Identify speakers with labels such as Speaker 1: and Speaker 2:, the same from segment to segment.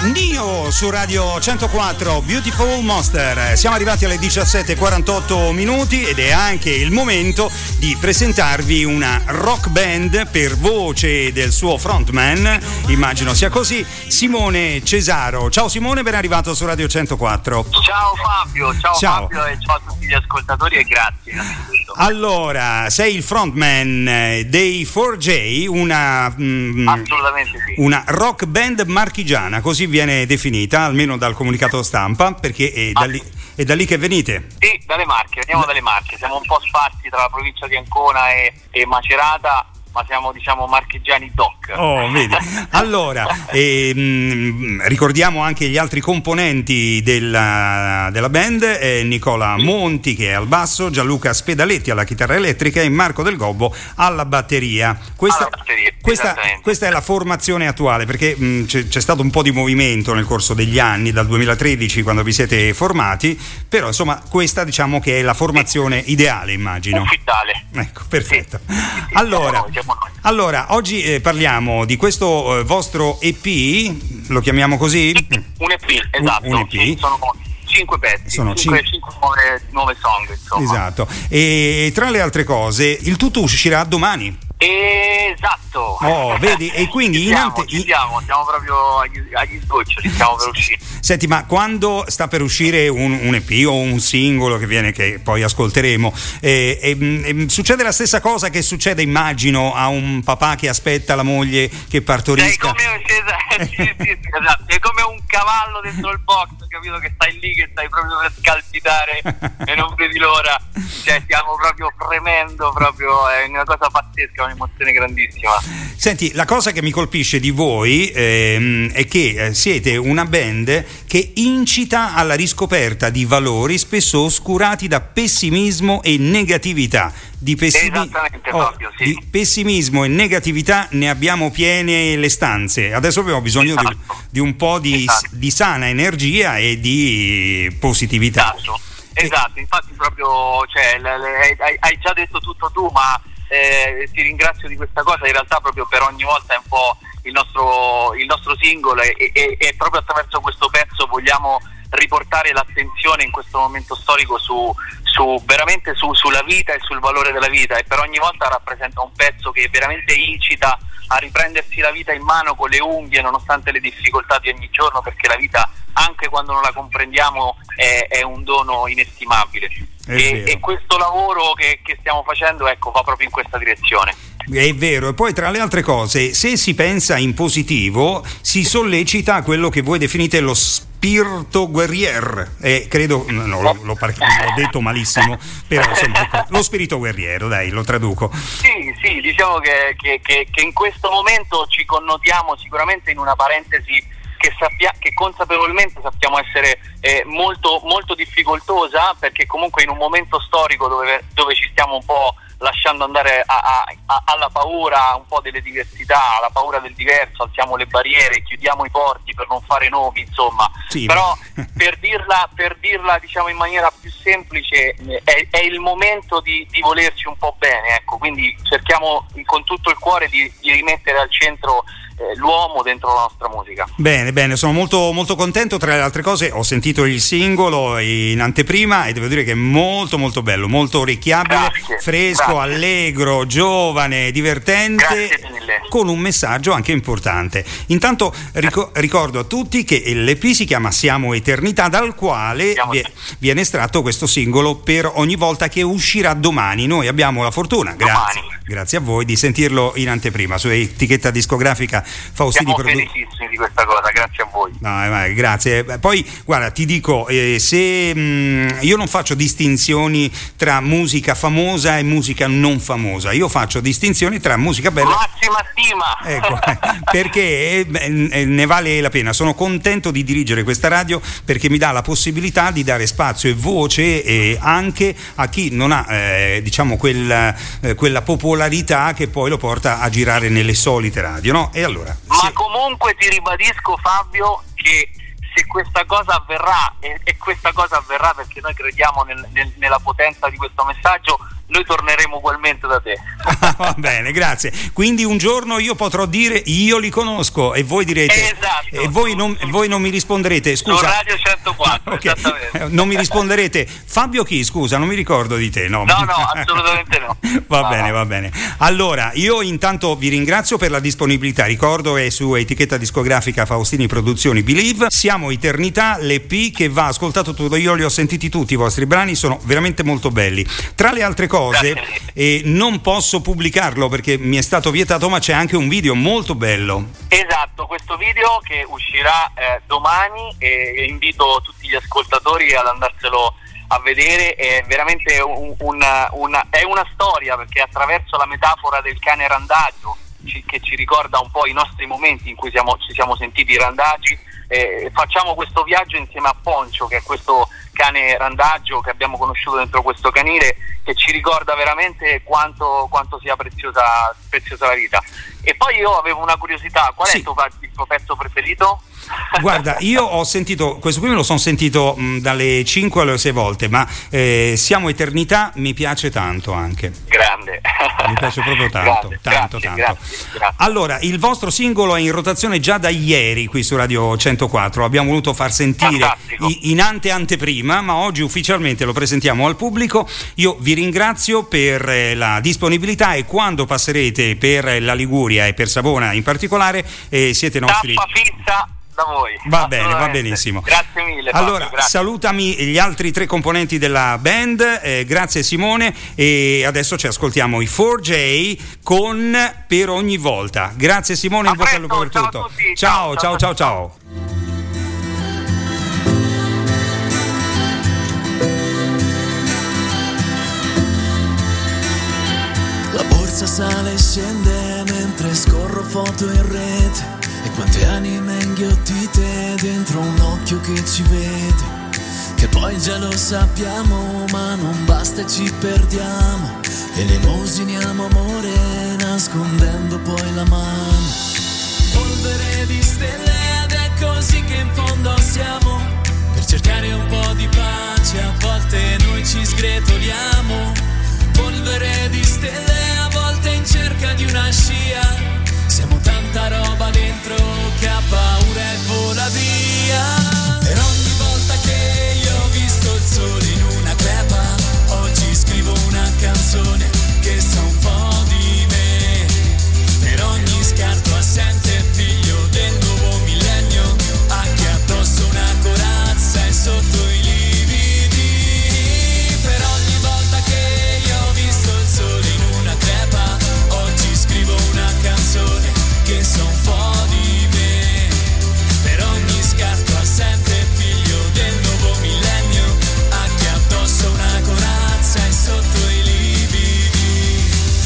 Speaker 1: Nio su Radio 104, Beautiful Monster. Siamo arrivati alle 17:48 minuti ed è anche il momento di presentarvi una rock band per voce del suo frontman, immagino sia così, Simone Cesaro. Ciao Simone, ben arrivato su Radio 104.
Speaker 2: Ciao Fabio, ciao. Fabio e ciao a tutti gli ascoltatori e grazie.
Speaker 1: Allora, sei il frontman dei 4J,
Speaker 2: assolutamente sì.
Speaker 1: Una rock band marchigiana, così viene definita, almeno dal comunicato stampa, perché è da lì che venite?
Speaker 2: Sì, dalle Marche, veniamo dalle Marche, siamo un po' sparsi tra la provincia di Ancona e Macerata, ma siamo marchigiani doc.
Speaker 1: Oh, vedi. Allora, ricordiamo anche gli altri componenti della band, Nicola Monti che è al basso, Gianluca Spedaletti alla chitarra elettrica e Marco Del Gobbo alla batteria. Questa è la formazione attuale, perché c'è stato un po' di movimento nel corso degli anni, dal 2013 quando vi siete formati, però insomma questa diciamo che è la formazione ideale, immagino.
Speaker 2: Ufficiale.
Speaker 1: Ecco, perfetto. Allora, oggi parliamo di questo vostro EP, lo chiamiamo così?
Speaker 2: Un EP, esatto.
Speaker 1: Un EP.
Speaker 2: Sì, sono 5 pezzi, sono 5 nuove song, insomma.
Speaker 1: Esatto. E tra le altre cose, il tutto uscirà domani.
Speaker 2: Esatto.
Speaker 1: Oh, vedi, e quindi
Speaker 2: siamo proprio agli sgoccioli, stiamo per uscire.
Speaker 1: Senti, ma quando sta per uscire un EP o un singolo che poi ascolteremo, succede la stessa cosa che succede, immagino, a un papà che aspetta la moglie che partorisca?
Speaker 2: Esatto, è come un cavallo dentro il box, capito, che stai lì, che stai proprio per scalpitare e non vedi l'ora, cioè stiamo proprio fremendo, proprio è una cosa pazzesca, un'emozione grandissima.
Speaker 1: Senti, la cosa che mi colpisce di voi è che siete una band che incita alla riscoperta di valori spesso oscurati da pessimismo e negatività.
Speaker 2: Esattamente, Fabio, sì.
Speaker 1: Di pessimismo e negatività ne abbiamo piene le stanze. Adesso abbiamo bisogno di un po' di sana energia e di positività.
Speaker 2: Esatto, infatti proprio hai già detto tutto tu, ma ti ringrazio di questa cosa. In realtà proprio per ogni volta è un po' il nostro singolo e proprio attraverso questo pezzo vogliamo riportare l'attenzione in questo momento storico veramente sulla vita e sul valore della vita, e per ogni volta rappresenta un pezzo che veramente incita a riprendersi la vita in mano con le unghie nonostante le difficoltà di ogni giorno, perché la vita, anche quando non la comprendiamo, è un dono inestimabile. E questo lavoro che stiamo facendo, va proprio in questa direzione.
Speaker 1: È vero, e poi tra le altre cose, se si pensa in positivo, si sollecita quello che voi definite lo spirito guerrier, e credo, l'ho detto malissimo, però insomma, lo spirito guerriero, dai, lo traduco.
Speaker 2: Sì, diciamo che in questo momento ci connotiamo sicuramente in una parentesi che consapevolmente sappiamo essere molto, molto difficoltosa, perché comunque in un momento storico dove ci stiamo un po' lasciando andare alla paura un po' delle diversità, alla paura del diverso, alziamo le barriere, chiudiamo i porti per non fare nomi, insomma. Sì, però per dirla diciamo in maniera più semplice, è il momento di volerci un po' bene, ecco, quindi cerchiamo con tutto il cuore di rimettere al centro l'uomo dentro la nostra musica.
Speaker 1: Bene, sono molto, molto contento. Tra le altre cose ho sentito il singolo in anteprima e devo dire che è molto molto bello, molto orecchiabile, fresco, allegro, giovane, divertente, con un messaggio anche importante. Intanto ricordo a tutti che l'EP si chiama Siamo Eternità, dal quale viene estratto questo singolo per ogni volta che uscirà domani. Noi abbiamo la fortuna, grazie a voi, di sentirlo in anteprima su etichetta discografica Faustini.
Speaker 2: Siamo felicissimi di questa cosa, grazie a voi.
Speaker 1: Grazie. Poi guarda, ti dico, se io non faccio distinzioni tra musica famosa e musica non famosa, io faccio distinzioni tra musica bella,
Speaker 2: massima stima,
Speaker 1: ecco, perché ne vale la pena. Sono contento di dirigere questa radio perché mi dà la possibilità di dare spazio e voce anche a chi non ha diciamo quella popolarità che poi lo porta a girare nelle solite radio, no? E allora
Speaker 2: comunque ti ribadisco, Fabio, che se questa cosa avverrà, e questa cosa avverrà perché noi crediamo nella potenza di questo messaggio, noi torneremo ugualmente da te.
Speaker 1: Va bene, grazie. Quindi un giorno io potrò dire io li conosco e voi direte
Speaker 2: esatto.
Speaker 1: E voi non mi risponderete, scusa.
Speaker 2: Su Radio 104, okay. Esattamente.
Speaker 1: Non mi risponderete Fabio chi? Scusa, non mi ricordo di te. No,
Speaker 2: assolutamente no.
Speaker 1: Va bene. Allora, io intanto vi ringrazio per la disponibilità. Ricordo è su etichetta discografica Faustini Produzioni Believe. Siamo Eternità, l'EP che va ascoltato tutto. Io li ho sentiti tutti, i vostri brani sono veramente molto belli. Tra le altre cose, non posso pubblicarlo perché mi è stato vietato, ma c'è anche un video molto bello.
Speaker 2: Esatto, questo video che uscirà domani e invito tutti gli ascoltatori ad andarselo a vedere. È veramente è una storia, perché attraverso la metafora del cane randagio che ci ricorda un po' i nostri momenti in cui ci siamo sentiti randagi, facciamo questo viaggio insieme a Poncio, che è questo cane randagio che abbiamo conosciuto dentro questo canile, che ci ricorda veramente quanto sia preziosa la vita. E poi io avevo una curiosità, qual è il tuo pezzo preferito?
Speaker 1: Guarda, io ho sentito, questo qui me lo sono sentito dalle 5 alle 6 volte, ma Siamo Eternità mi piace tanto anche.
Speaker 2: Grande.
Speaker 1: Mi piace proprio tanto.
Speaker 2: Grazie.
Speaker 1: Allora, il vostro singolo è in rotazione già da ieri qui su Radio 104, abbiamo voluto far sentire in anteprima, ma oggi ufficialmente lo presentiamo al pubblico. Io vi ringrazio per la disponibilità e quando passerete per la Liguria e per Savona in particolare siete nostri.
Speaker 2: Tappa fissa da voi.
Speaker 1: Va bene, va benissimo.
Speaker 2: Grazie mille.
Speaker 1: Allora,
Speaker 2: Fabio, grazie.
Speaker 1: Salutami gli altri 3 componenti della band, grazie Simone, e adesso ci ascoltiamo i 4J con Per ogni volta. Grazie Simone, in bocca al lupo per tutto. Ciao.
Speaker 3: La borsa sale e scende mentre scorro foto in rete. E quante anime inghiottite dentro un occhio che ci vede, che poi già lo sappiamo, ma non basta e ci perdiamo. Elemosiniamo amore nascondendo poi la mano. Polvere di stelle ed è così che in fondo siamo. Per cercare un po' di pace a volte noi ci sgretoliamo. Polvere di stelle a volte in cerca di una scia. Siamo tanta roba dentro che ha paura e vola via. Per ogni volta che io ho visto il sole in una crepa, oggi scrivo una canzone che sa un po' di me. Per ogni scarto assente figlio del nuovo millennio, anche addosso una corazza e sotto i lividi. Per ogni volta che io ho visto il sole in una crepa, oggi scrivo una canzone che so un po' di me. Per ogni scarto assente figlio del nuovo millennio, anche addosso una corazza e sotto i lividi.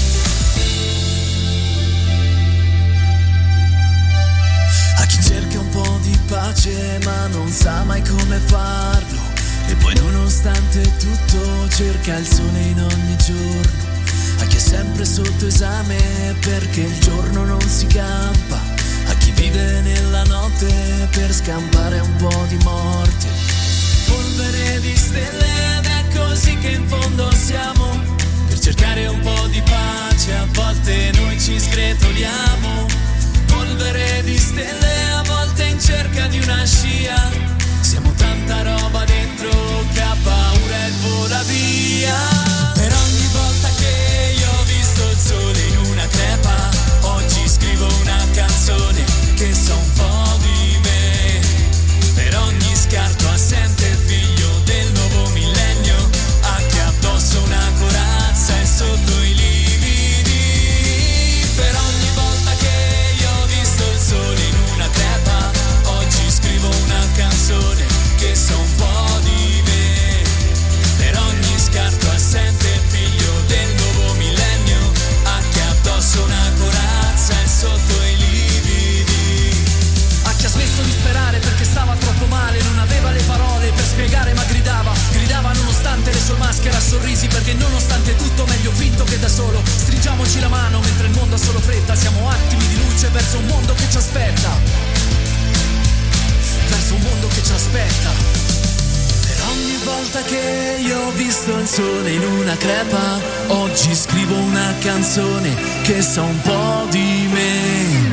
Speaker 3: A chi cerca un po' di pace ma non sa mai come farlo, e poi nonostante tutto cerca il sole in ogni giorno. A chi è sempre sotto esame perché il giorno non si campa, a chi vive nella notte per scampare un po' di morte. Polvere di stelle ed è così che in fondo siamo. Per cercare un po' di pace a volte noi ci sgretoliamo. Polvere di stelle a volte in cerca di una scia. Siamo tanta roba dentro che ha paura e vola via. Per ogni volta che io ho visto il sole in una crepa, oggi scrivo una canzone che sa un po' di me. Per ogni scarto assente figlio del nuovo millennio, anche addosso una corazza e sotto i lividi. Per ogni volta che io ho visto il sole in una crepa, oggi scrivo una canzone che sa un po' di me. Per ogni scarto assente figlio del nuovo millennio, anche addosso una corazza e sotto i lividi. A chi ha smesso di sperare perché stava troppo male, non aveva le parole per spiegare ma gridava nonostante le sue maschere a sorrisi, perché nonostante tutto meglio finto che da solo. Stringiamoci la mano mentre il mondo ha solo fretta, siamo attimi di luce verso un mondo che ci aspetta, verso un mondo che ci aspetta. Per ogni volta che io ho visto il sole in una crepa, oggi scrivo una canzone che sa un po' di me.